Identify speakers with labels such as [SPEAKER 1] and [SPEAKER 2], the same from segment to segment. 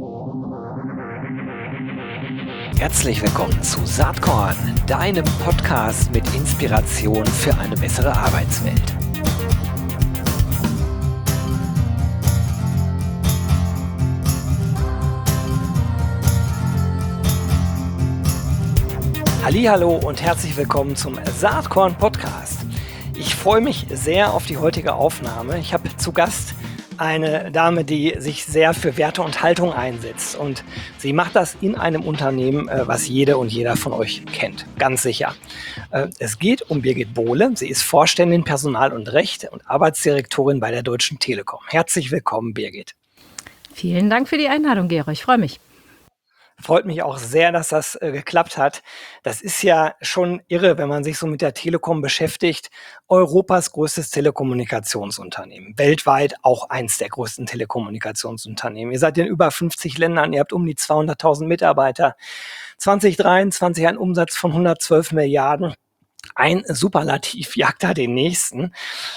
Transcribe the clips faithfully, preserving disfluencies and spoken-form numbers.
[SPEAKER 1] Herzlich willkommen zu Saatkorn, deinem Podcast mit Inspiration für eine bessere Arbeitswelt. Hallihallo und herzlich willkommen zum Saatkorn Podcast. Ich freue mich sehr auf die heutige Aufnahme. Ich habe zu Gast eine Dame, die sich sehr für Werte und Haltung einsetzt. Und sie macht das in einem Unternehmen, was jede und jeder von euch kennt. Ganz sicher. Es geht um Birgit Bohle. Sie ist Vorständin Personal und Recht und Arbeitsdirektorin bei der Deutschen Telekom. Herzlich willkommen, Birgit.
[SPEAKER 2] Vielen Dank für die Einladung, Gero. Ich freue mich.
[SPEAKER 1] Freut mich auch sehr, dass das äh, geklappt hat. Das ist ja schon irre, wenn man sich so mit der Telekom beschäftigt. Europas größtes Telekommunikationsunternehmen. Weltweit auch eins der größten Telekommunikationsunternehmen. Ihr seid in über fünfzig Ländern, ihr habt um die zweihunderttausend Mitarbeiter. zwanzig dreiundzwanzig ein Umsatz von hundertzwölf Milliarden. Ein Superlativ jagt da den nächsten.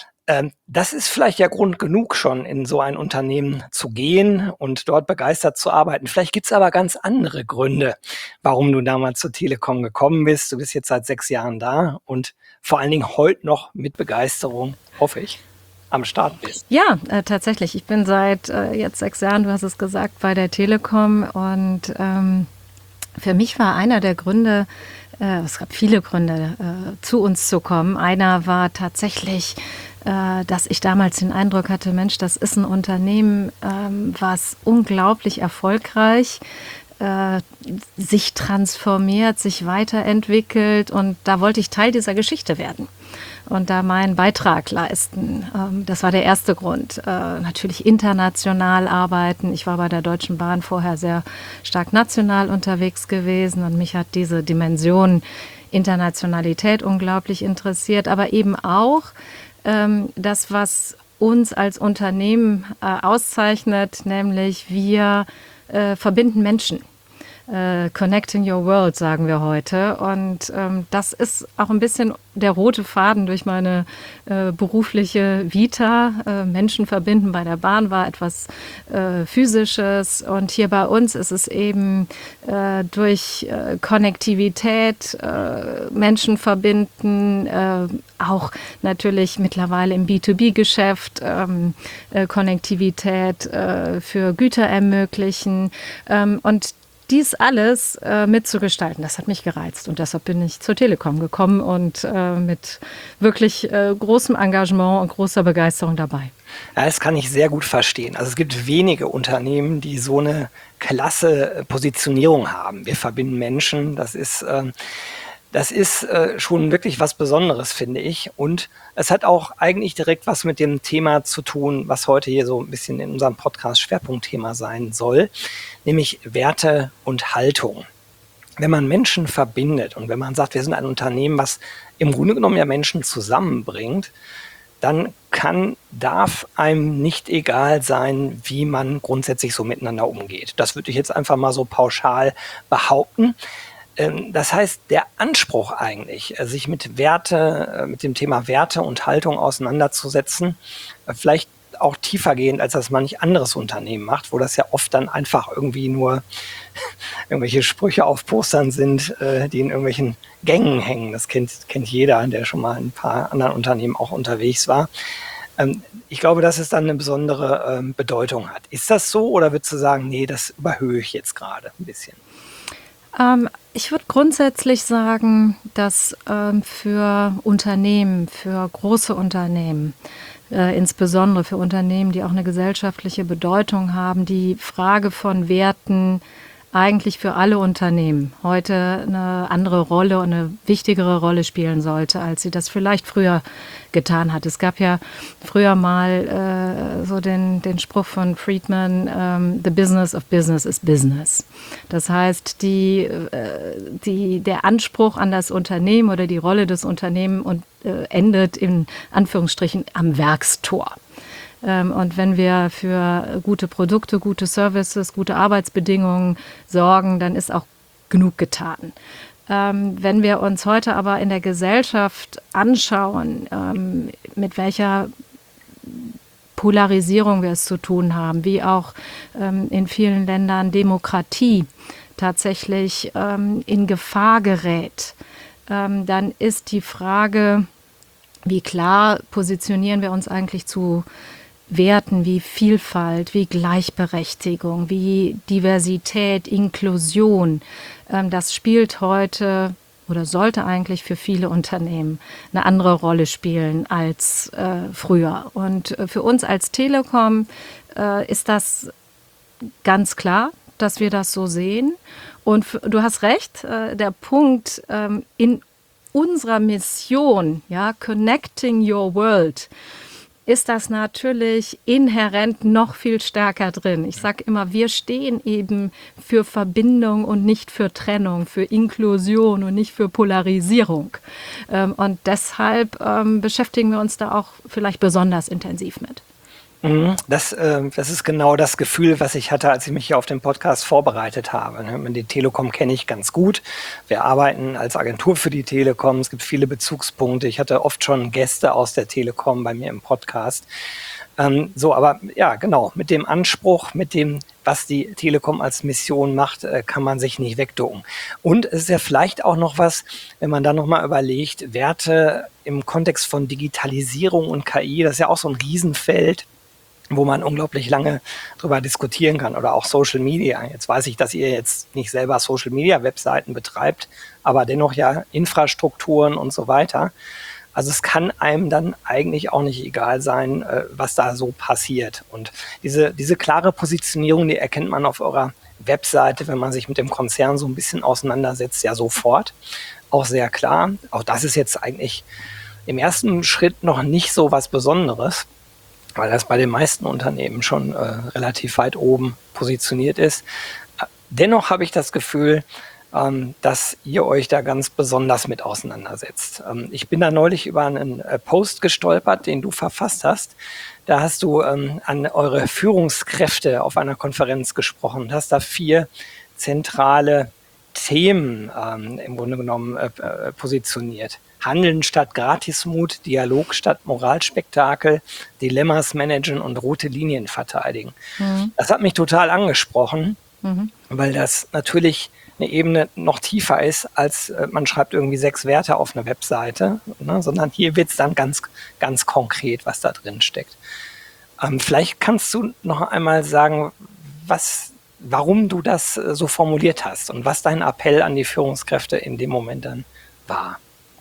[SPEAKER 1] Das ist vielleicht ja Grund genug schon, in so ein Unternehmen zu gehen und dort begeistert zu arbeiten. Vielleicht gibt es aber ganz andere Gründe, warum du damals zur Telekom gekommen bist. Du bist jetzt seit sechs Jahren da und vor allen Dingen heute noch mit Begeisterung, hoffe ich, am Start bist.
[SPEAKER 2] Ja, äh, tatsächlich. Ich bin seit äh, jetzt sechs Jahren, du hast es gesagt, bei der Telekom. Und ähm, für mich war einer der Gründe, äh, es gab viele Gründe, äh, zu uns zu kommen. Einer war tatsächlich, dass ich damals den Eindruck hatte, Mensch, das ist ein Unternehmen, was unglaublich erfolgreich äh, sich transformiert, sich weiterentwickelt, und da wollte ich Teil dieser Geschichte werden und da meinen Beitrag leisten. Das war der erste Grund. Natürlich international arbeiten. Ich war bei der Deutschen Bahn vorher sehr stark national unterwegs gewesen und mich hat diese Dimension Internationalität unglaublich interessiert, aber eben auch das, was uns als Unternehmen äh, auszeichnet, nämlich wir äh, verbinden Menschen. Äh, connecting your world, sagen wir heute. Und ähm, das ist auch ein bisschen der rote Faden durch meine äh, berufliche Vita. Äh, Menschen verbinden bei der Bahn war etwas äh, Physisches, und hier bei uns ist es eben äh, durch äh, Konnektivität, äh, Menschen verbinden, äh, auch natürlich mittlerweile im B zwei B-Geschäft ähm, äh, Konnektivität äh, für Güter ermöglichen, ähm, und dies alles äh, mitzugestalten, das hat mich gereizt, und deshalb bin ich zur Telekom gekommen und äh, mit wirklich äh, großem Engagement und großer Begeisterung dabei.
[SPEAKER 1] Ja, das kann ich sehr gut verstehen. Also es gibt wenige Unternehmen, die so eine klasse Positionierung haben. Wir verbinden Menschen, das ist... Äh, Das ist äh, schon wirklich was Besonderes, finde ich. Und es hat auch eigentlich direkt was mit dem Thema zu tun, was heute hier so ein bisschen in unserem Podcast Schwerpunktthema sein soll, nämlich Werte und Haltung. Wenn man Menschen verbindet und wenn man sagt, wir sind ein Unternehmen, was im Grunde genommen ja Menschen zusammenbringt, dann kann, darf einem nicht egal sein, wie man grundsätzlich so miteinander umgeht. Das würde ich jetzt einfach mal so pauschal behaupten. Das heißt, der Anspruch eigentlich, sich mit Werte, mit dem Thema Werte und Haltung auseinanderzusetzen, vielleicht auch tiefergehend, als das manch anderes Unternehmen macht, wo das ja oft dann einfach irgendwie nur irgendwelche Sprüche auf Postern sind, die in irgendwelchen Gängen hängen. Das kennt, kennt jeder, der schon mal in ein paar anderen Unternehmen auch unterwegs war. Ich glaube, dass es dann eine besondere Bedeutung hat. Ist das so, oder würdest du sagen, nee, das überhöhe ich jetzt gerade ein bisschen?
[SPEAKER 2] Ähm, ich würde grundsätzlich sagen, dass ähm, für Unternehmen, für große Unternehmen, äh, insbesondere für Unternehmen, die auch eine gesellschaftliche Bedeutung haben, die Frage von Werten eigentlich für alle Unternehmen heute eine andere Rolle und eine wichtigere Rolle spielen sollte, als sie das vielleicht früher getan hat. Es gab ja früher mal äh, so den, den Spruch von Friedman, ähm, the business of business is business. Das heißt, die, äh, die, der Anspruch an das Unternehmen oder die Rolle des Unternehmens und, äh, endet in Anführungsstrichen am Werkstor. Und wenn wir für gute Produkte, gute Services, gute Arbeitsbedingungen sorgen, dann ist auch genug getan. Wenn wir uns heute aber in der Gesellschaft anschauen, mit welcher Polarisierung wir es zu tun haben, wie auch ähm, in vielen Ländern Demokratie tatsächlich ähm, in Gefahr gerät, ähm, dann ist die Frage, wie klar positionieren wir uns eigentlich zu Werten wie Vielfalt, wie Gleichberechtigung, wie Diversität, Inklusion. Ähm, das spielt heute oder sollte eigentlich für viele Unternehmen eine andere Rolle spielen als äh, früher. Und äh, für uns als Telekom äh, ist das ganz klar, dass wir das so sehen. Und f- du hast recht, äh, der Punkt ähm, in unserer Mission, ja, Connecting Your World, ist das natürlich inhärent noch viel stärker drin. Ich sage immer, wir stehen eben für Verbindung und nicht für Trennung, für Inklusion und nicht für Polarisierung. Ähm, und deshalb ähm, beschäftigen wir uns da auch vielleicht besonders intensiv mit.
[SPEAKER 1] Mhm. Das, äh, das ist genau das Gefühl, was ich hatte, als ich mich hier auf den Podcast vorbereitet habe. Ne? Die Telekom kenne ich ganz gut. Wir arbeiten als Agentur für die Telekom. Es gibt viele Bezugspunkte. Ich hatte oft schon Gäste aus der Telekom bei mir im Podcast. Ähm, so, aber ja, genau, mit dem Anspruch, mit dem, was die Telekom als Mission macht, äh, kann man sich nicht wegducken. Und es ist ja vielleicht auch noch was, wenn man dann nochmal überlegt, Werte im Kontext von Digitalisierung und K I, das ist ja auch so ein Riesenfeld, wo man unglaublich lange drüber diskutieren kann, oder auch Social Media. Jetzt weiß ich, dass ihr jetzt nicht selber Social Media Webseiten betreibt, aber dennoch ja Infrastrukturen und so weiter. Also es kann einem dann eigentlich auch nicht egal sein, äh, was da so passiert. Und diese, diese klare Positionierung, die erkennt man auf eurer Webseite, wenn man sich mit dem Konzern so ein bisschen auseinandersetzt, ja sofort. Auch sehr klar. Auch das ist jetzt eigentlich im ersten Schritt noch nicht so was Besonderes, weil das bei den meisten Unternehmen schon äh, relativ weit oben positioniert ist. Dennoch habe ich das Gefühl, ähm, dass ihr euch da ganz besonders mit auseinandersetzt. Ähm, ich bin da neulich über einen äh, Post gestolpert, den du verfasst hast. Da hast du ähm, an eure Führungskräfte auf einer Konferenz gesprochen und hast da vier zentrale Themen ähm, im Grunde genommen äh, äh, positioniert. Handeln statt Gratismut, Dialog statt Moralspektakel, Dilemmas managen und rote Linien verteidigen. Mhm. Das hat mich total angesprochen, mhm. weil das natürlich eine Ebene noch tiefer ist, als äh, man schreibt irgendwie sechs Werte auf eine Webseite, ne, sondern hier wird es dann ganz, ganz konkret, was da drin steckt. Ähm, vielleicht kannst du noch einmal sagen, was, warum du das äh, so formuliert hast und was dein Appell an die Führungskräfte in dem Moment dann war.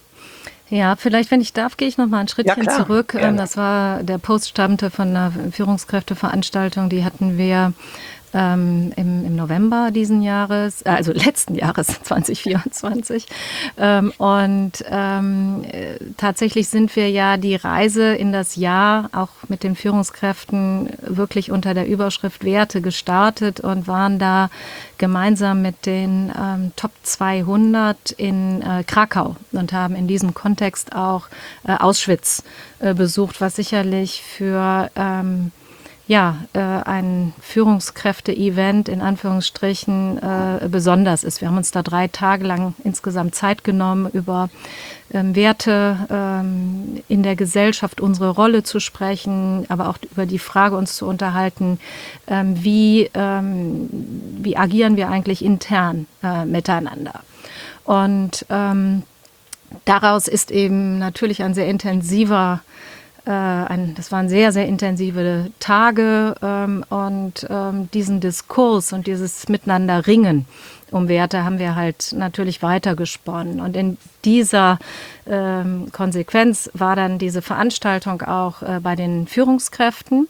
[SPEAKER 2] Ja, vielleicht, wenn ich darf, gehe ich noch mal ein Schrittchen
[SPEAKER 1] ja,
[SPEAKER 2] zurück.
[SPEAKER 1] Gerne.
[SPEAKER 2] Das war, der Post stammte von einer Führungskräfteveranstaltung, die hatten wir ähm, im, im November diesen Jahres, äh, also letzten Jahres zwanzig vierundzwanzig. Ähm, und ähm, äh, tatsächlich sind wir ja die Reise in das Jahr auch mit den Führungskräften wirklich unter der Überschrift Werte gestartet und waren da gemeinsam mit den ähm, Top zweihundert in äh, Krakau und haben in diesem Kontext auch äh, Auschwitz äh, besucht, was sicherlich für ähm, ja, äh, ein Führungskräfte-Event in Anführungsstrichen äh, besonders ist. Wir haben uns da drei Tage lang insgesamt Zeit genommen, über ähm, Werte ähm, in der Gesellschaft, unsere Rolle zu sprechen, aber auch über die Frage uns zu unterhalten, ähm, wie, ähm, wie agieren wir eigentlich intern äh, miteinander. Und ähm, daraus ist eben natürlich ein sehr intensiver Ein, das waren sehr, sehr intensive Tage ähm, und ähm, diesen Diskurs und dieses Miteinander ringen um Werte haben wir halt natürlich weitergesponnen. Und in dieser ähm, Konsequenz war dann diese Veranstaltung auch äh, bei den Führungskräften.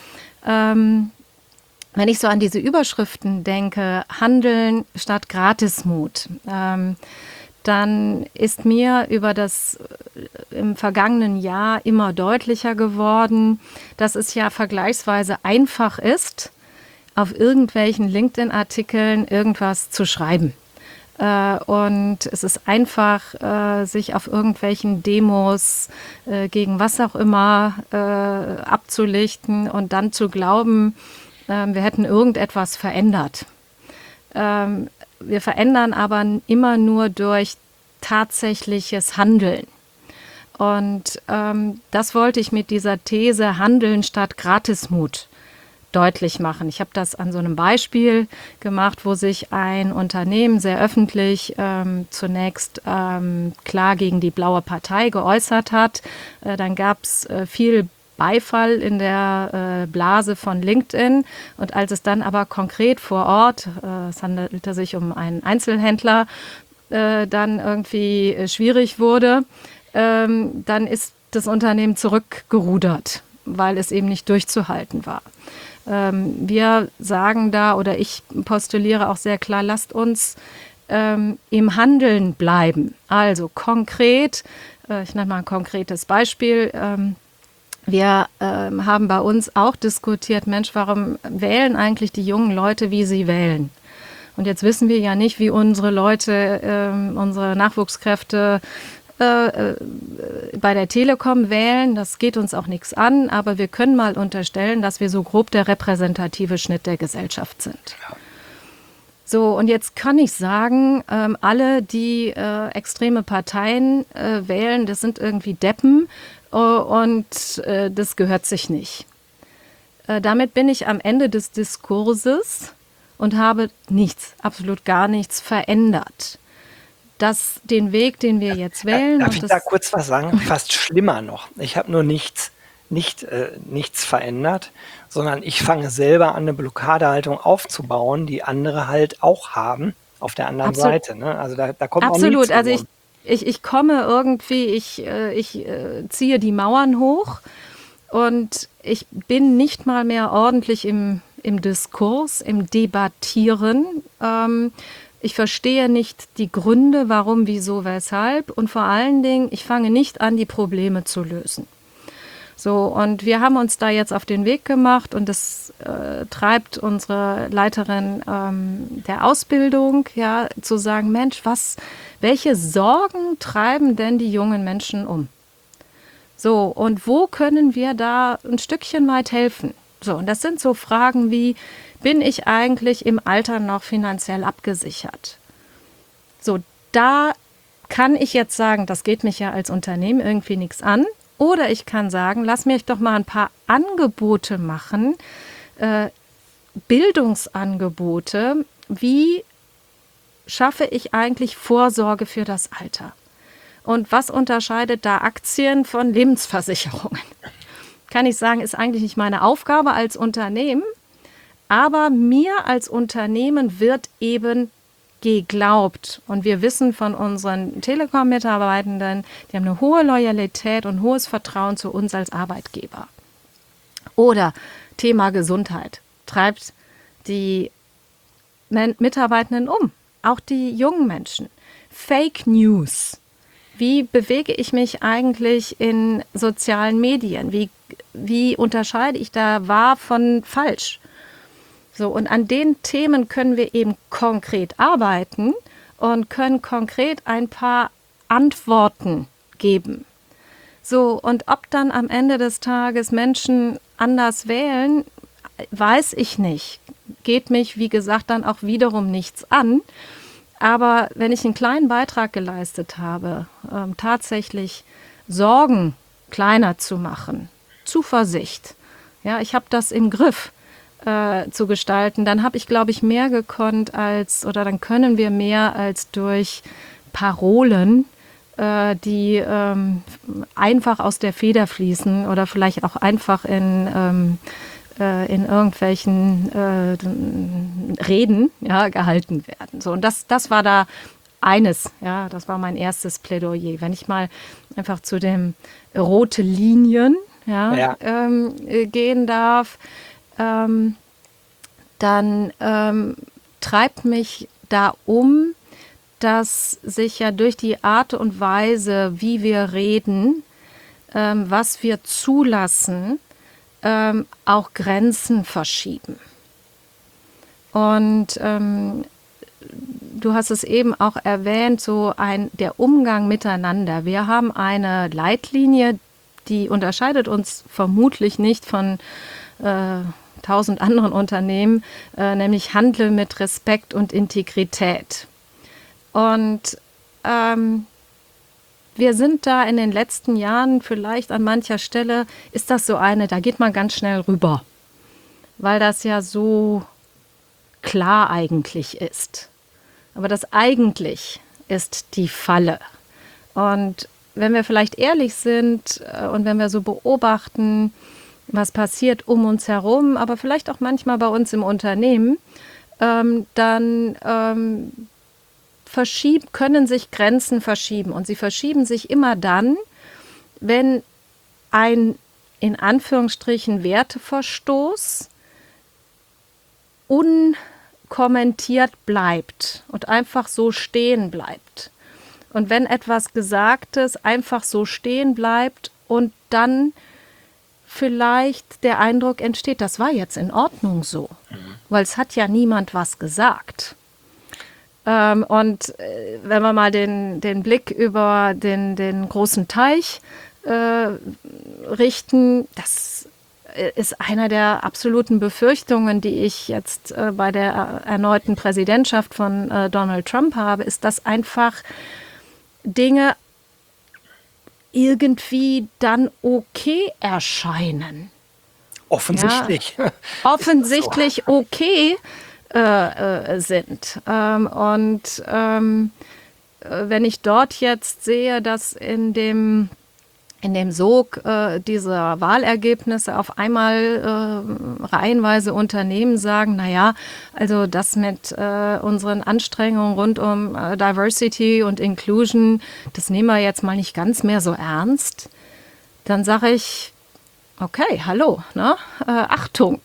[SPEAKER 2] Ähm, wenn ich so an diese Überschriften denke, Handeln statt Gratismut, ähm, dann ist mir über das im vergangenen Jahr immer deutlicher geworden, dass es ja vergleichsweise einfach ist, auf irgendwelchen LinkedIn-Artikeln irgendwas zu schreiben. Und es ist einfach, sich auf irgendwelchen Demos gegen was auch immer abzulichten und dann zu glauben, wir hätten irgendetwas verändert. Wir verändern aber immer nur durch tatsächliches Handeln. Und ähm, das wollte ich mit dieser These Handeln statt Gratismut deutlich machen. Ich habe das an so einem Beispiel gemacht, wo sich ein Unternehmen sehr öffentlich ähm, zunächst ähm, klar gegen die Blaue Partei geäußert hat. Äh, dann gab es äh, viel Beifall in der äh, Blase von LinkedIn. Und als es dann aber konkret vor Ort, äh, es handelte sich um einen Einzelhändler, äh, dann irgendwie äh, schwierig wurde, ähm, dann ist das Unternehmen zurückgerudert, weil es eben nicht durchzuhalten war. Ähm, wir sagen da, oder ich postuliere auch sehr klar, lasst uns ähm, im Handeln bleiben. Also konkret, äh, ich nenne mal ein konkretes Beispiel. Ähm, wir ähm, haben bei uns auch diskutiert, Mensch, warum wählen eigentlich die jungen Leute, wie sie wählen? Und jetzt wissen wir ja nicht, wie unsere Leute, ähm, unsere Nachwuchskräfte Äh, bei der Telekom wählen, das geht uns auch nichts an, aber wir können mal unterstellen, dass wir so grob der repräsentative Schnitt der Gesellschaft sind. Ja. So, und jetzt kann ich sagen, ähm, alle, die äh, extreme Parteien äh, wählen, das sind irgendwie Deppen äh, und äh, das gehört sich nicht. Äh, damit bin ich am Ende des Diskurses und habe nichts, absolut gar nichts verändert. Dass den Weg, den wir jetzt wählen.
[SPEAKER 1] Darf
[SPEAKER 2] und
[SPEAKER 1] ich
[SPEAKER 2] das
[SPEAKER 1] da kurz was sagen? Fast schlimmer noch. Ich habe nur nichts, nicht, äh, nichts verändert, sondern ich fange selber an, eine Blockadehaltung aufzubauen, die andere halt auch haben auf der anderen
[SPEAKER 2] Absolut.
[SPEAKER 1] Seite. Ne? Also da, da kommt
[SPEAKER 2] Absolut.
[SPEAKER 1] auch nichts.
[SPEAKER 2] Also ich, ich, ich komme irgendwie, ich, äh, ich äh, ziehe die Mauern hoch und ich bin nicht mal mehr ordentlich im, im Diskurs, im Debattieren. Ähm, Ich verstehe nicht die Gründe, warum, wieso, weshalb. Und vor allen Dingen, ich fange nicht an, die Probleme zu lösen. So, und wir haben uns da jetzt auf den Weg gemacht und das äh, treibt unsere Leiterin ähm, der Ausbildung, ja, zu sagen, Mensch, was, welche Sorgen treiben denn die jungen Menschen um? So, und wo können wir da ein Stückchen weit helfen? So, und das sind so Fragen wie, bin ich eigentlich im Alter noch finanziell abgesichert? So, da kann ich jetzt sagen, das geht mich ja als Unternehmen irgendwie nichts an. Oder ich kann sagen, lass mich doch mal ein paar Angebote machen, äh, Bildungsangebote. Wie schaffe ich eigentlich Vorsorge für das Alter? Und was unterscheidet da Aktien von Lebensversicherungen? Kann ich sagen, ist eigentlich nicht meine Aufgabe als Unternehmen. Aber mir als Unternehmen wird eben geglaubt. Und wir wissen von unseren Telekom-Mitarbeitenden, die haben eine hohe Loyalität und hohes Vertrauen zu uns als Arbeitgeber. Oder Thema Gesundheit treibt die Mitarbeitenden um, auch die jungen Menschen. Fake News. Wie bewege ich mich eigentlich in sozialen Medien? Wie, wie unterscheide ich da wahr von falsch? So, und an den Themen können wir eben konkret arbeiten und können konkret ein paar Antworten geben. So, und ob dann am Ende des Tages Menschen anders wählen, weiß ich nicht. Geht mich, wie gesagt, dann auch wiederum nichts an. Aber wenn ich einen kleinen Beitrag geleistet habe, ähm, tatsächlich Sorgen kleiner zu machen, Zuversicht, ja, ich habe das im Griff, Äh, zu gestalten, dann habe ich, glaube ich, mehr gekonnt als, oder dann können wir mehr als durch Parolen, äh, die ähm, einfach aus der Feder fließen oder vielleicht auch einfach in, ähm, äh, in irgendwelchen äh, Reden, ja, gehalten werden. So, und das, das war da eines, ja, das war mein erstes Plädoyer. Wenn ich mal einfach zu dem rote Linien, ja,
[SPEAKER 1] Ja.
[SPEAKER 2] ähm, äh, gehen darf, Ähm, dann ähm, treibt mich da um, dass sich ja durch die Art und Weise, wie wir reden, ähm, was wir zulassen, ähm, auch Grenzen verschieben. Und ähm, du hast es eben auch erwähnt, so ein, der Umgang miteinander. Wir haben eine Leitlinie, die unterscheidet uns vermutlich nicht von äh, tausend anderen Unternehmen, äh, nämlich handle mit Respekt und Integrität. Und ähm, wir sind da in den letzten Jahren vielleicht an mancher Stelle, ist das so eine, da geht man ganz schnell rüber, weil das ja so klar eigentlich ist. Aber das eigentlich ist die Falle. Und wenn wir vielleicht ehrlich sind äh, und wenn wir so beobachten, was passiert um uns herum, aber vielleicht auch manchmal bei uns im Unternehmen, ähm, dann ähm, verschieben, können sich Grenzen verschieben. Und sie verschieben sich immer dann, wenn ein in Anführungsstrichen Werteverstoß unkommentiert bleibt und einfach so stehen bleibt. Und wenn etwas Gesagtes einfach so stehen bleibt und dann vielleicht der Eindruck entsteht, das war jetzt in Ordnung so, mhm. weil es hat ja niemand was gesagt. Ähm, und äh, wenn wir mal den, den Blick über den, den großen Teich äh, richten, das ist einer der absoluten Befürchtungen, die ich jetzt äh, bei der erneuten Präsidentschaft von äh, Donald Trump habe, ist, dass einfach Dinge irgendwie dann okay erscheinen.
[SPEAKER 1] Offensichtlich.
[SPEAKER 2] Ja, offensichtlich so. okay äh, äh, sind. Ähm, und ähm, wenn ich dort jetzt sehe, dass in dem in dem Sog äh, dieser Wahlergebnisse auf einmal äh, reihenweise Unternehmen sagen, naja, also das mit äh, unseren Anstrengungen rund um äh, Diversity und Inclusion, das nehmen wir jetzt mal nicht ganz mehr so ernst, dann sage ich, okay, hallo, ne? äh, Achtung.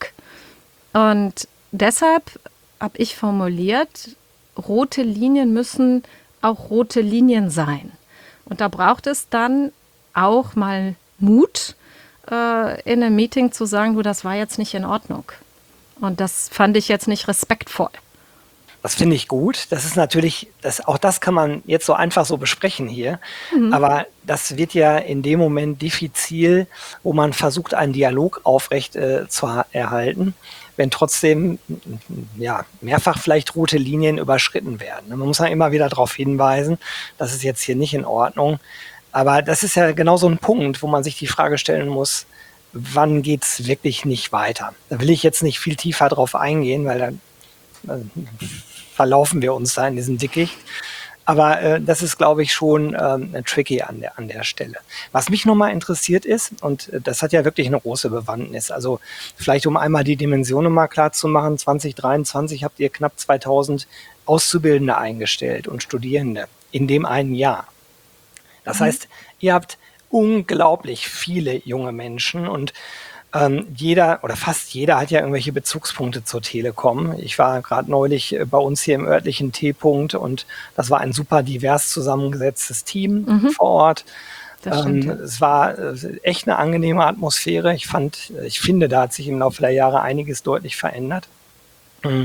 [SPEAKER 2] Und deshalb habe ich formuliert, rote Linien müssen auch rote Linien sein. Und da braucht es dann auch mal Mut, äh, in einem Meeting zu sagen, du, das war jetzt nicht in Ordnung. Und das fand ich jetzt nicht respektvoll.
[SPEAKER 1] Das finde ich gut. Das ist natürlich, das, auch das kann man jetzt so einfach so besprechen hier. Mhm. Aber das wird ja in dem Moment diffizil, wo man versucht, einen Dialog aufrecht äh, zu erhalten, wenn trotzdem ja, mehrfach vielleicht rote Linien überschritten werden. Man muss ja immer wieder darauf hinweisen, das ist jetzt hier nicht in Ordnung. Aber das ist ja genau so ein Punkt, wo man sich die Frage stellen muss, wann geht's wirklich nicht weiter? Da will ich jetzt nicht viel tiefer drauf eingehen, weil dann äh, verlaufen wir uns da in diesem Dickicht. Aber äh, das ist, glaube ich, schon ähm, tricky an der, an der Stelle. Was mich nochmal interessiert ist, und äh, das hat ja wirklich eine große Bewandtnis, also vielleicht um einmal die Dimensionen mal klar zu machen, zwanzig dreiundzwanzig habt ihr knapp zweitausend Auszubildende eingestellt und Studierende in dem einen Jahr. Das mhm. heißt, ihr habt unglaublich viele junge Menschen und ähm, jeder oder fast jeder hat ja irgendwelche Bezugspunkte zur Telekom. Ich war gerade neulich bei uns hier im örtlichen T-Punkt und das war ein super divers zusammengesetztes Team mhm. vor Ort. Ähm, es war äh, echt eine angenehme Atmosphäre. Ich fand, ich finde, da hat sich im Laufe der Jahre einiges deutlich verändert. Mhm.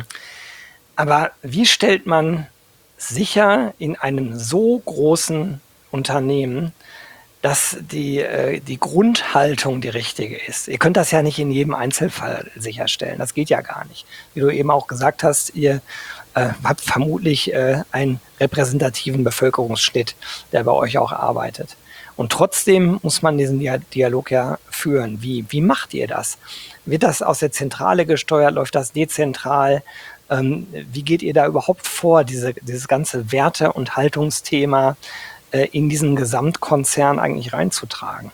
[SPEAKER 1] Aber wie stellt man sicher in einem so großen Unternehmen, dass die, äh, die Grundhaltung die richtige ist. Ihr könnt das ja nicht in jedem Einzelfall sicherstellen. Das geht ja gar nicht. Wie du eben auch gesagt hast, ihr äh, habt vermutlich äh, einen repräsentativen Bevölkerungsschnitt, der bei euch auch arbeitet. Und trotzdem muss man diesen Dialog ja führen. Wie, wie macht ihr das? Wird das aus der Zentrale gesteuert? Läuft das dezentral? Ähm, wie geht ihr da überhaupt vor, diese, dieses ganze Werte- und Haltungsthema in diesen Gesamtkonzern eigentlich reinzutragen?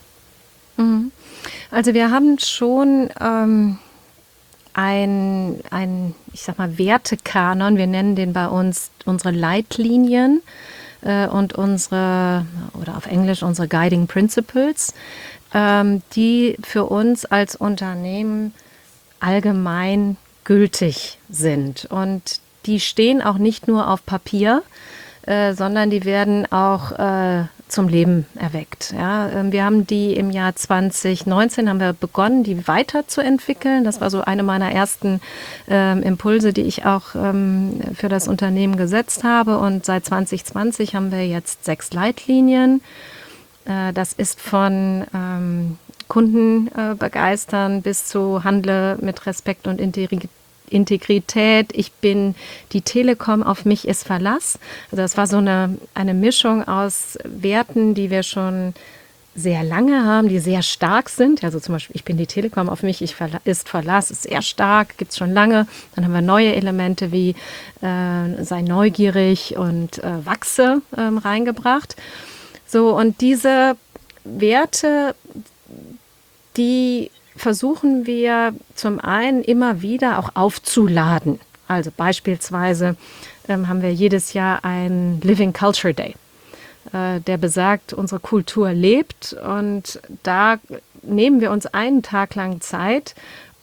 [SPEAKER 2] Also wir haben schon ähm, ein, ein, ich sag mal, Wertekanon, wir nennen den bei uns unsere Leitlinien äh, und unsere, oder auf Englisch unsere Guiding Principles, ähm, die für uns als Unternehmen allgemein gültig sind. Und die stehen auch nicht nur auf Papier, Äh, sondern die werden auch äh, zum Leben erweckt. Ja, äh, wir haben die im Jahr zwanzig neunzehn haben wir begonnen, die weiterzuentwickeln. Das war so eine meiner ersten äh, Impulse, die ich auch ähm, für das Unternehmen gesetzt habe. Und seit zwanzig zwanzig haben wir jetzt sechs Leitlinien. Äh, das ist von ähm, Kunden äh, begeistern bis zu Handle mit Respekt und Integrität. Integrität, ich bin die Telekom, auf mich ist Verlass. Also das war so eine, eine Mischung aus Werten, die wir schon sehr lange haben, die sehr stark sind. Also zum Beispiel, ich bin die Telekom, auf mich ich verla- ist Verlass, ist sehr stark, gibt es schon lange. Dann haben wir neue Elemente wie äh, sei neugierig und äh, wachse ähm, reingebracht. So, und diese Werte, die versuchen wir zum einen immer wieder auch aufzuladen. Also beispielsweise ähm, haben wir jedes Jahr einen Living Culture Day, äh, der besagt, unsere Kultur lebt, und da nehmen wir uns einen Tag lang Zeit,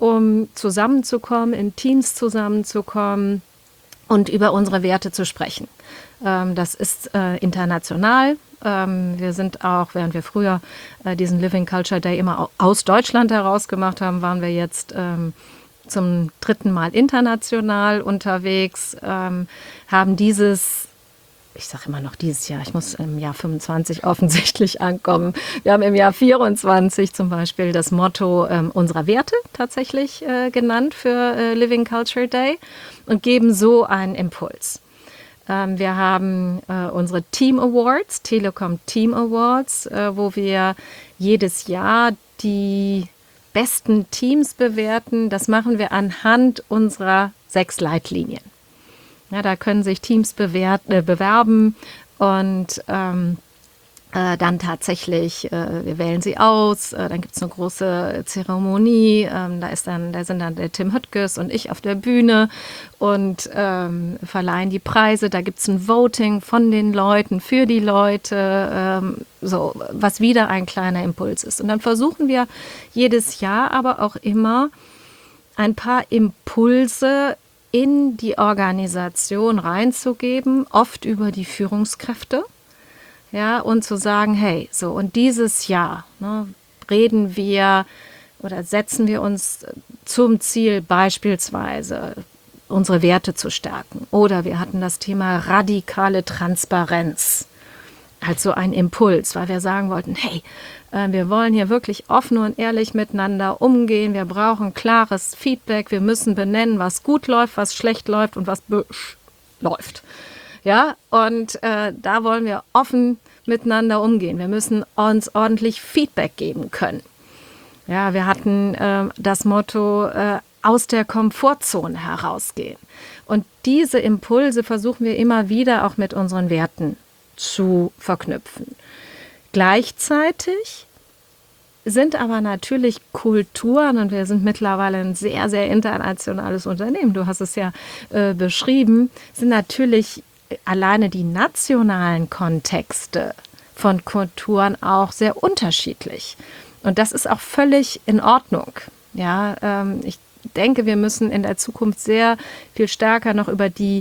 [SPEAKER 2] um zusammenzukommen, in Teams zusammenzukommen und über unsere Werte zu sprechen. Ähm, das ist äh, international. Ähm, wir sind auch, während wir früher äh, diesen Living Culture Day immer aus Deutschland heraus gemacht haben, waren wir jetzt ähm, zum dritten Mal international unterwegs, ähm, haben dieses, ich sage immer noch dieses Jahr, ich muss im Jahr fünfundzwanzig offensichtlich ankommen. Wir haben im Jahr vierundzwanzig zum Beispiel das Motto ähm, unserer Werte tatsächlich äh, genannt für äh, Living Culture Day und geben so einen Impuls. Ähm, wir haben äh, unsere Team Awards, Telekom Team Awards, äh, wo wir jedes Jahr die besten Teams bewerten. Das machen wir anhand unserer sechs Leitlinien. Ja, da können sich Teams bewert, äh, bewerben und ähm, äh, dann tatsächlich, äh, wir wählen sie aus, äh, dann gibt es eine große Zeremonie, ähm, da ist dann, da sind dann der Tim Höttges und ich auf der Bühne und ähm, verleihen die Preise. Da gibt es ein Voting von den Leuten, für die Leute, ähm, so, was wieder ein kleiner Impuls ist. Und dann versuchen wir jedes Jahr aber auch immer ein paar Impulse in die Organisation reinzugeben, oft über die Führungskräfte, ja, und zu sagen, hey, so, und dieses Jahr ne, reden wir oder setzen wir uns zum Ziel, beispielsweise unsere Werte zu stärken. Oder wir hatten das Thema radikale Transparenz als so ein Impuls, weil wir sagen wollten, hey, äh, wir wollen hier wirklich offen und ehrlich miteinander umgehen. Wir brauchen klares Feedback. Wir müssen benennen, was gut läuft, was schlecht läuft und was läuft. Ja, und äh, da wollen wir offen miteinander umgehen. Wir müssen uns ordentlich Feedback geben können. Ja, wir hatten äh, das Motto, äh, aus der Komfortzone herausgehen. Und diese Impulse versuchen wir immer wieder auch mit unseren Werten zu verknüpfen. Gleichzeitig sind aber natürlich Kulturen, und wir sind mittlerweile ein sehr, sehr internationales Unternehmen, du hast es ja äh, beschrieben, sind natürlich alleine die nationalen Kontexte von Kulturen auch sehr unterschiedlich. Und das ist auch völlig in Ordnung. Ja, ähm, ich denke, wir müssen in der Zukunft sehr viel stärker noch über die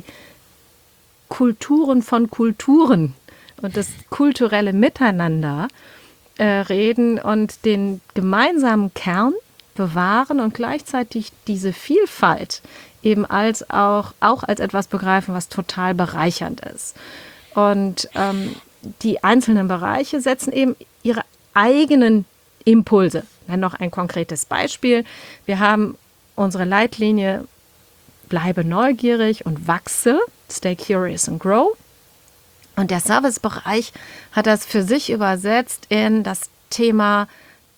[SPEAKER 2] Kulturen von Kulturen und das kulturelle Miteinander äh, reden und den gemeinsamen Kern bewahren und gleichzeitig diese Vielfalt eben als auch, auch als etwas begreifen, was total bereichernd ist. Und ähm, die einzelnen Bereiche setzen eben ihre eigenen Impulse. Ich nenne noch ein konkretes Beispiel. Wir haben unsere Leitlinie Bleibe neugierig und wachse, Stay curious and grow. Und der Servicebereich hat das für sich übersetzt in das Thema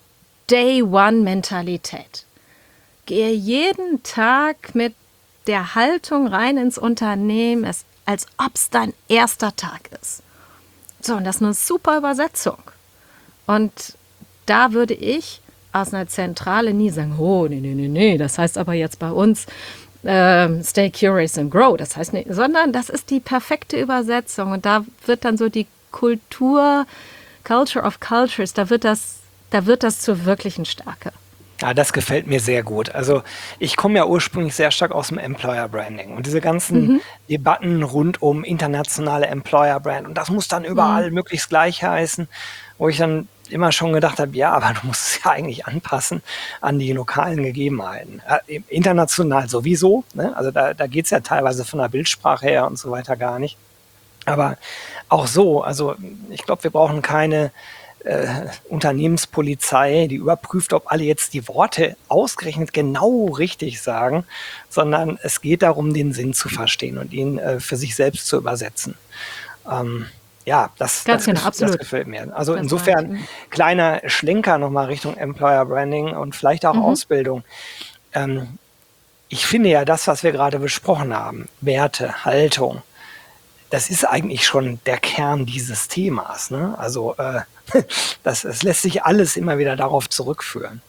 [SPEAKER 2] Day-One-Mentalität. Gehe jeden Tag mit der Haltung rein ins Unternehmen, als ob es dein erster Tag ist. So, und das ist eine super Übersetzung. Und da würde ich aus einer Zentrale nie sagen, oh, nee, nee, nee, nee, das heißt aber jetzt bei uns äh, Stay curious and grow. Das heißt nicht, sondern das ist die perfekte Übersetzung. Und da wird dann so die Kultur, Culture of Cultures, da wird das, da wird das zur wirklichen Stärke.
[SPEAKER 1] Ja, das gefällt mir sehr gut. Also ich komme ja ursprünglich sehr stark aus dem Employer Branding und diese ganzen mhm. Debatten rund um internationale Employer Brand und das muss dann überall mhm. möglichst gleich heißen, wo ich dann immer schon gedacht habe, ja, aber du musst es ja eigentlich anpassen an die lokalen Gegebenheiten. Ja, international sowieso, ne? Also da, da geht es ja teilweise von der Bildsprache her und so weiter gar nicht. Aber auch so, also ich glaube, wir brauchen keine äh, Unternehmenspolizei, die überprüft, ob alle jetzt die Worte ausgerechnet genau richtig sagen, sondern es geht darum, den Sinn zu verstehen und ihn äh, für sich selbst zu übersetzen. Ähm, ja, das,
[SPEAKER 2] Ganz
[SPEAKER 1] das,
[SPEAKER 2] genau,
[SPEAKER 1] gef- das
[SPEAKER 2] absolut.
[SPEAKER 1] gefällt mir. Also
[SPEAKER 2] Das meine ich.
[SPEAKER 1] insofern
[SPEAKER 2] Mhm.
[SPEAKER 1] kleiner Schlenker nochmal Richtung Employer Branding und vielleicht auch
[SPEAKER 2] Mhm.
[SPEAKER 1] Ausbildung. Ähm, ich finde ja das, was wir gerade besprochen haben, Werte, Haltung, das ist eigentlich schon der Kern dieses Themas. Ne? Also äh, das, es lässt sich alles immer wieder darauf zurückführen.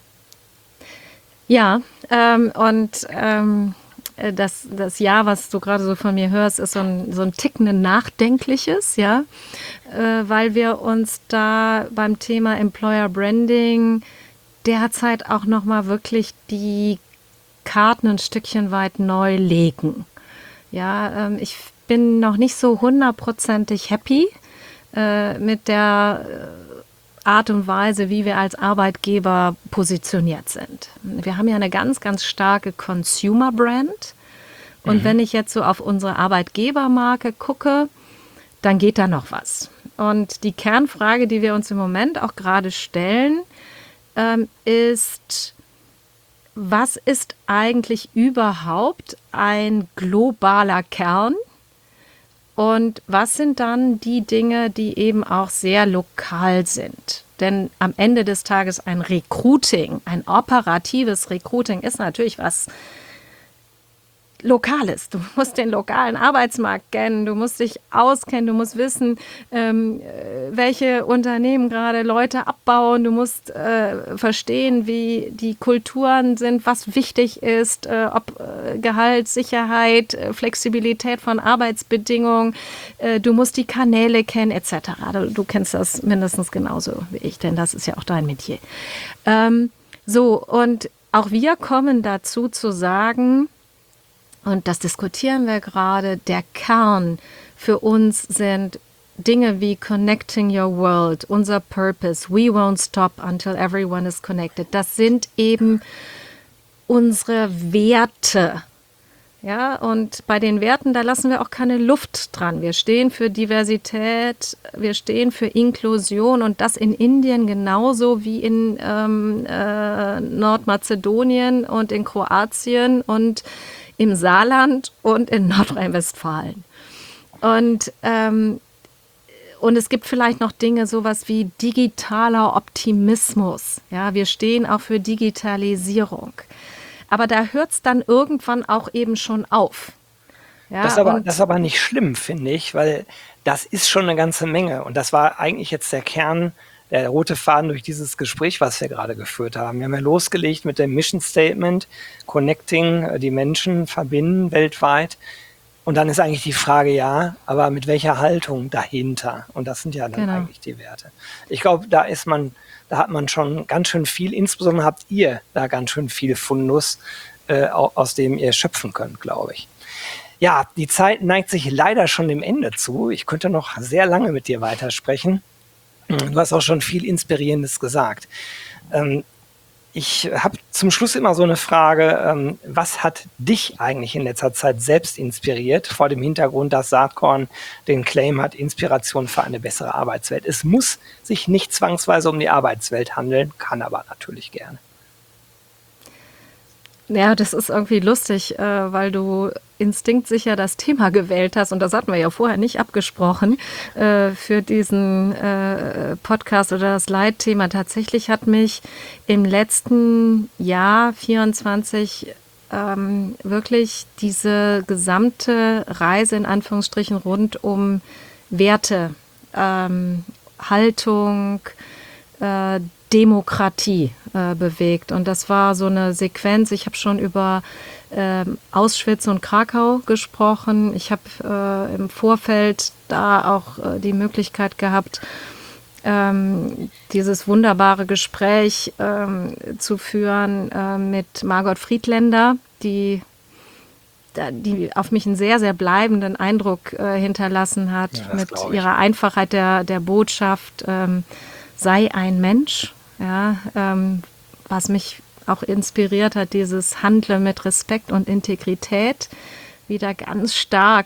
[SPEAKER 2] Ja, ähm, und ähm, äh, das, das Ja, was du gerade so von mir hörst, ist so ein, so ein Ticken ein nachdenkliches, ja, äh, weil wir uns da beim Thema Employer Branding derzeit auch nochmal wirklich die Karten ein Stückchen weit neu legen. Ja, ähm, ich bin noch nicht so hundertprozentig happy äh, mit der Art und Weise, wie wir als Arbeitgeber positioniert sind. Wir haben ja eine ganz, ganz starke Consumer-Brand. Und mhm. wenn ich jetzt so auf unsere Arbeitgebermarke gucke, dann geht da noch was. Und die Kernfrage, die wir uns im Moment auch gerade stellen, ähm, ist, was ist eigentlich überhaupt ein globaler Kern? Und was sind dann die Dinge, die eben auch sehr lokal sind? Denn am Ende des Tages ein Recruiting, ein operatives Recruiting ist natürlich was Lokales. Du musst den lokalen Arbeitsmarkt kennen, du musst dich auskennen, du musst wissen, ähm, welche Unternehmen gerade Leute abbauen, du musst äh, verstehen, wie die Kulturen sind, was wichtig ist, äh, ob äh, Gehalt, Sicherheit, äh, Flexibilität von Arbeitsbedingungen, äh, du musst die Kanäle kennen et cetera. Du, du kennst das mindestens genauso wie ich, denn das ist ja auch dein Metier. Ähm, so, und auch wir kommen dazu zu sagen, und das diskutieren wir gerade, der Kern für uns sind Dinge wie Connecting Your World, unser Purpose, We Won't Stop Until Everyone is Connected. Das sind eben unsere Werte. Ja, und bei den Werten, da lassen wir auch keine Luft dran. Wir stehen für Diversität, wir stehen für Inklusion und das in Indien genauso wie in ähm, äh, Nordmazedonien und in Kroatien und im Saarland und in Nordrhein-Westfalen. Und, ähm, und es gibt vielleicht noch Dinge, sowas wie digitaler Optimismus. Ja, wir stehen auch für Digitalisierung. Aber da hört es dann irgendwann auch eben schon auf. Ja,
[SPEAKER 1] das, ist aber,
[SPEAKER 2] und
[SPEAKER 1] das ist aber nicht schlimm, finde ich, weil das ist schon eine ganze Menge. Und das war eigentlich jetzt der Kern, der rote Faden durch dieses Gespräch, was wir gerade geführt haben. Wir haben ja losgelegt mit dem Mission Statement, Connecting, die Menschen verbinden weltweit. Und dann ist eigentlich die Frage, ja, aber mit welcher Haltung dahinter? Und das sind ja dann
[SPEAKER 2] Genau.
[SPEAKER 1] eigentlich die Werte. Ich glaube, da ist man, da hat man schon ganz schön viel, insbesondere habt ihr da ganz schön viel Fundus, äh, aus dem ihr schöpfen könnt, glaube ich. Ja, die Zeit neigt sich leider schon dem Ende zu. Ich könnte noch sehr lange mit dir weitersprechen. Du hast auch schon viel Inspirierendes gesagt. Ähm, ich habe zum Schluss immer so eine Frage, ähm, was hat dich eigentlich in letzter Zeit selbst inspiriert, vor dem Hintergrund, dass Saatkorn den Claim hat, Inspiration für eine bessere Arbeitswelt. Es muss sich nicht zwangsweise um die Arbeitswelt handeln, kann aber natürlich gerne.
[SPEAKER 2] Ja, das ist irgendwie lustig, äh, weil du instinktsicher das Thema gewählt hast und das hatten wir ja vorher nicht abgesprochen äh, für diesen äh, Podcast oder das Leitthema. Tatsächlich hat mich im letzten Jahr vierundzwanzig ähm, wirklich diese gesamte Reise in Anführungsstrichen rund um Werte, ähm, Haltung, äh, Demokratie äh, bewegt. Und das war so eine Sequenz. Ich habe schon über ähm, Auschwitz und Krakau gesprochen. Ich habe äh, im Vorfeld da auch äh, die Möglichkeit gehabt, ähm, dieses wunderbare Gespräch ähm, zu führen äh, mit Margot Friedländer, die die auf mich einen sehr, sehr bleibenden Eindruck äh, hinterlassen hat,
[SPEAKER 1] Ja,
[SPEAKER 2] mit ihrer Einfachheit der, der Botschaft, ähm, sei ein Mensch. Ja, ähm, was mich auch inspiriert hat, dieses Handle mit Respekt und Integrität wieder ganz stark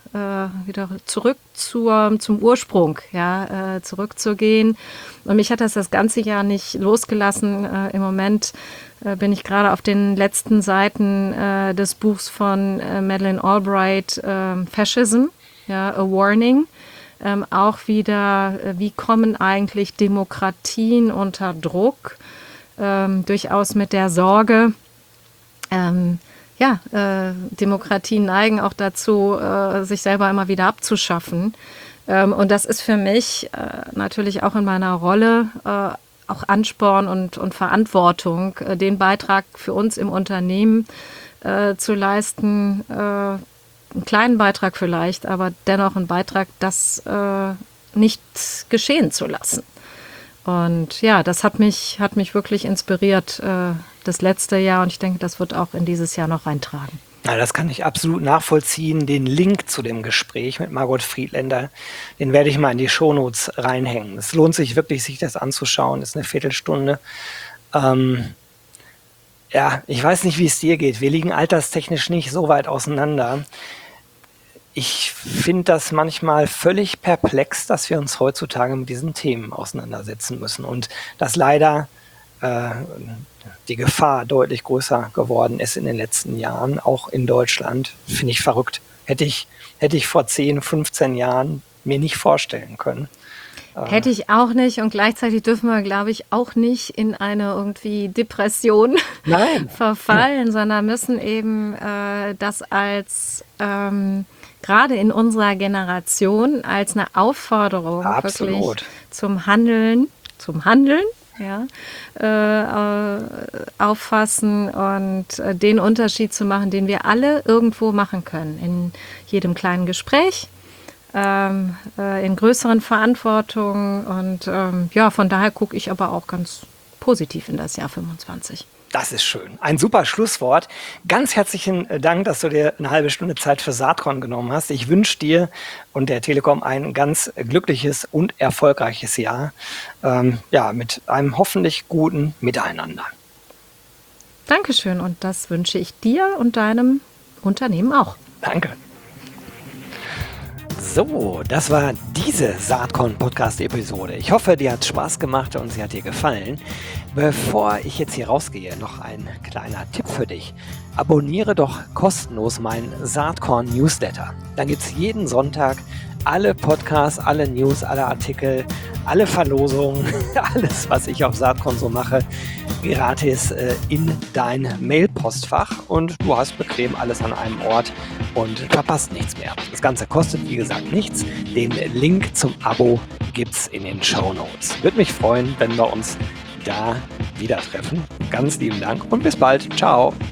[SPEAKER 2] äh, wieder zurück zur, zum Ursprung, ja, äh, zurückzugehen. Und mich hat das das ganze Jahr nicht losgelassen. Äh, Im Moment äh, bin ich gerade auf den letzten Seiten äh, des Buchs von äh, Madeleine Albright, äh, Fascism, ja, A Warning. Ähm, auch wieder, äh, wie kommen eigentlich Demokratien unter Druck? Ähm, durchaus mit der Sorge, ähm, ja, äh, Demokratien neigen auch dazu, äh, sich selber immer wieder abzuschaffen. Ähm, und das ist für mich äh, natürlich auch in meiner Rolle äh, auch Ansporn und, und Verantwortung, äh, den Beitrag für uns im Unternehmen äh, zu leisten, äh, einen kleinen Beitrag vielleicht, aber dennoch einen Beitrag, das äh, nicht geschehen zu lassen. Und ja, das hat mich, hat mich wirklich inspiriert, äh, das letzte Jahr. Und ich denke, das wird auch in dieses Jahr noch reintragen.
[SPEAKER 1] Ja, das kann ich absolut nachvollziehen. Den Link zu dem Gespräch mit Margot Friedländer, den werde ich mal in die Shownotes reinhängen. Es lohnt sich wirklich, sich das anzuschauen. Das ist eine Viertelstunde. Ähm, ja, ich weiß nicht, wie es dir geht. Wir liegen alterstechnisch nicht so weit auseinander. Ich finde das manchmal völlig perplex, dass wir uns heutzutage mit diesen Themen auseinandersetzen müssen und dass leider äh, die Gefahr deutlich größer geworden ist in den letzten Jahren, auch in Deutschland. Finde ich verrückt. Hätte ich, hätte ich vor zehn, fünfzehn Jahren mir nicht vorstellen können.
[SPEAKER 2] Hätte ich auch nicht, und gleichzeitig dürfen wir, glaube ich, auch nicht in eine irgendwie Depression
[SPEAKER 1] Nein.
[SPEAKER 2] verfallen, ja. sondern müssen eben äh, das als ähm, gerade in unserer Generation als eine Aufforderung
[SPEAKER 1] Absolut.
[SPEAKER 2] wirklich zum Handeln, zum Handeln, ja, äh, auffassen und äh, den Unterschied zu machen, den wir alle irgendwo machen können, in jedem kleinen Gespräch, ähm, äh, in größeren Verantwortungen, und ähm, ja, von daher gucke ich aber auch ganz positiv in das Jahr fünfundzwanzig.
[SPEAKER 1] Das ist schön. Ein super Schlusswort. Ganz herzlichen Dank, dass du dir eine halbe Stunde Zeit für Saatkorn genommen hast. Ich wünsche dir und der Telekom ein ganz glückliches und erfolgreiches Jahr. Ähm, ja, mit einem hoffentlich guten Miteinander.
[SPEAKER 2] Dankeschön, und das wünsche ich dir und deinem Unternehmen auch.
[SPEAKER 1] Danke. So, das war diese Saatkorn-Podcast-Episode. Ich hoffe, dir hat Spaß gemacht und sie hat dir gefallen. Bevor ich jetzt hier rausgehe, noch ein kleiner Tipp für dich. Abonniere doch kostenlos meinen Saatkorn-Newsletter. Dann gibt es jeden Sonntag alle Podcasts, alle News, alle Artikel, alle Verlosungen, alles, was ich auf Saatkorn so mache, gratis äh, in dein Mailpostfach, und du hast bequem alles an einem Ort und verpasst nichts mehr. Das Ganze kostet, wie gesagt, nichts. Den Link zum Abo gibt's in den Shownotes. Würde mich freuen, wenn wir uns da wieder treffen. Ganz lieben Dank und bis bald. Ciao.